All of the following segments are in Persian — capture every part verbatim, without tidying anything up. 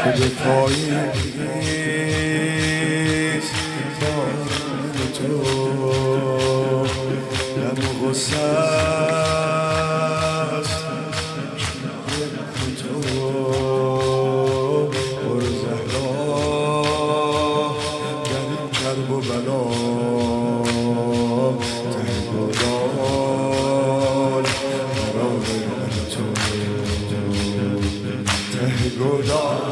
که به پایین نیست بارم تو لب و غصه است تو بر زهرا در این کرب و بلا ته گدال قرار من تو ته گدال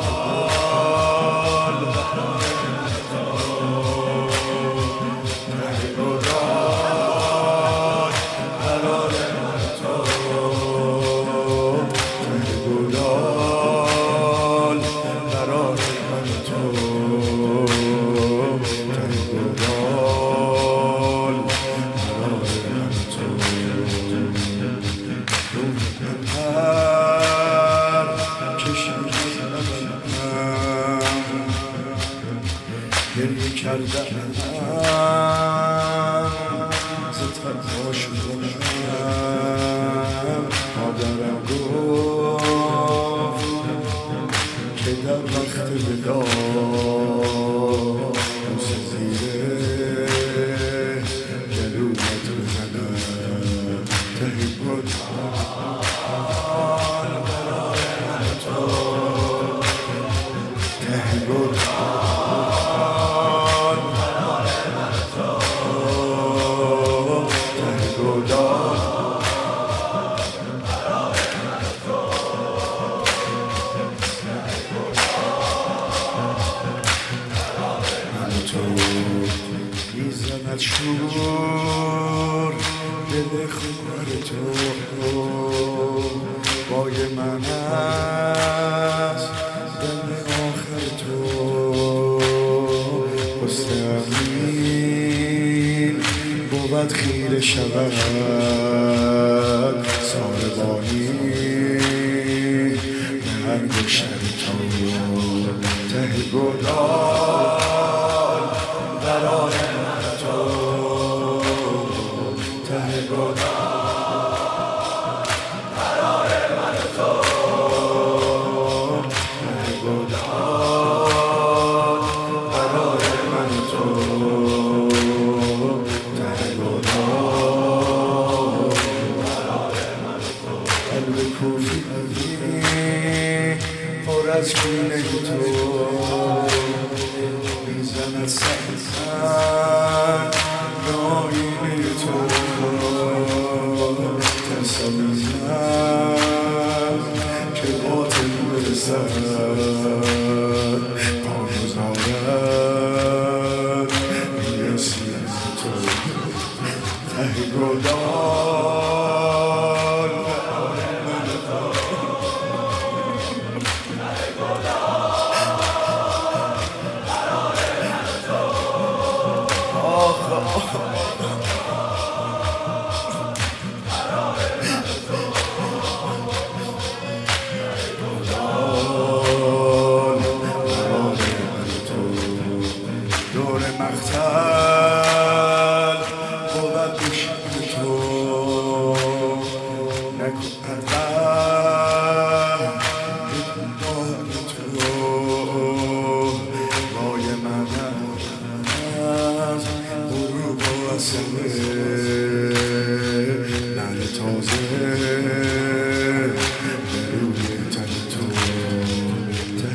گریه کردم ز تنها شدم مادرم گفت که در وقت ودا بوسه زیر گلویت بزنم ته گدال برای من تو ته گدال میزند شور دل خور تو بای من است دل آخر تو حسن امین بود خیره شود ساربانی به هر گوشه تو ته گدال قرار من تو ته گدال قرار من تو ته گدال قرار من تو ته گدال قرار من تو قلب کوفی پر از کینه تو میزند سرزن به آینه تو ترسم میزد که باطل برسد پامزارد میرسی تو ته گدال من تو دور مقتل بود دشمن تو نکن قدر دار تو بای من از غروب و اصله نعل تازه به روی تن تو ته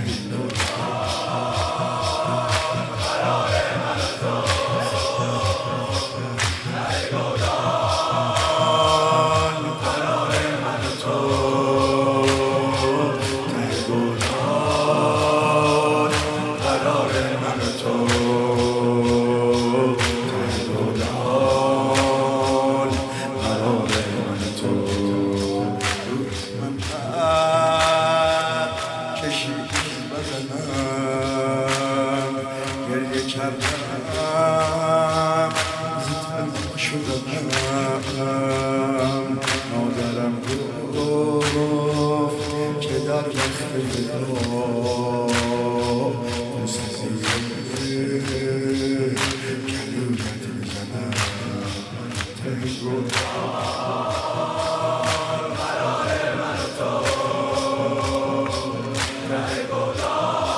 گریه کردم ز تنها شدم مادرم گفت که در وقت ودا بوسه زیر گلویت بزنم ته گدال قرار من تو ته گدال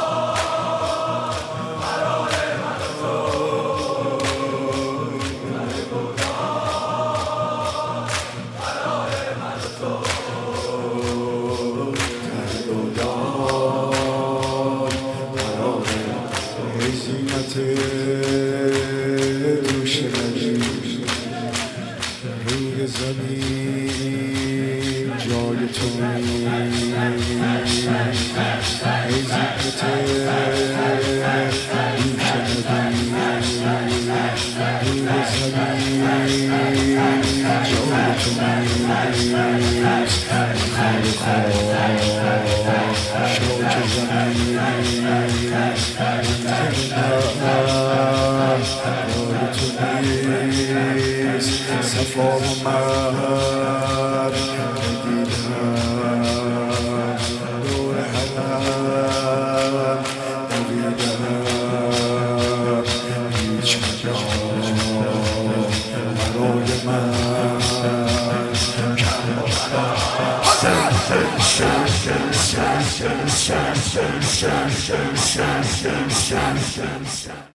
ای زینت صفا آمد ندیدم دور حرم ندیدم هیچ مجال برای من